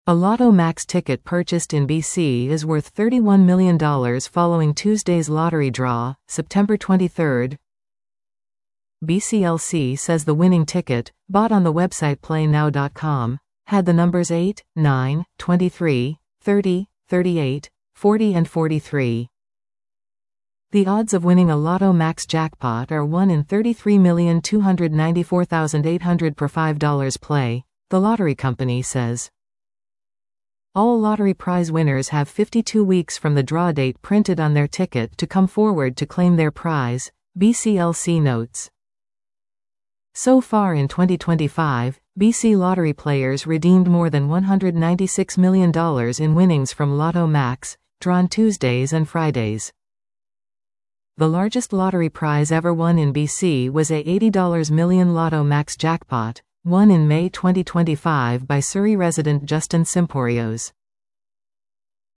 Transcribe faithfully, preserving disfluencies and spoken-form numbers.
A Lotto Max ticket purchased in B C is worth thirty-one million dollars following Tuesday's lottery draw, September twenty-third. B C L C says the winning ticket, bought on the website play now dot com, had the numbers eight, nine, twenty-three, thirty, thirty-eight, forty and forty-three. The odds of winning a Lotto Max jackpot are one in thirty-three million two hundred ninety-four thousand eight hundred per five dollar play, the lottery company says. All lottery prize winners have fifty-two weeks from the draw date printed on their ticket to come forward to claim their prize, B C L C notes. So far in twenty twenty-five, B C lottery players redeemed more than one hundred ninety-six million dollars in winnings from Lotto Max, drawn Tuesdays and Fridays. The largest lottery prize ever won in B C was a eighty million dollars Lotto Max jackpot, won in May twenty twenty-five by Surrey resident Justin Simporios.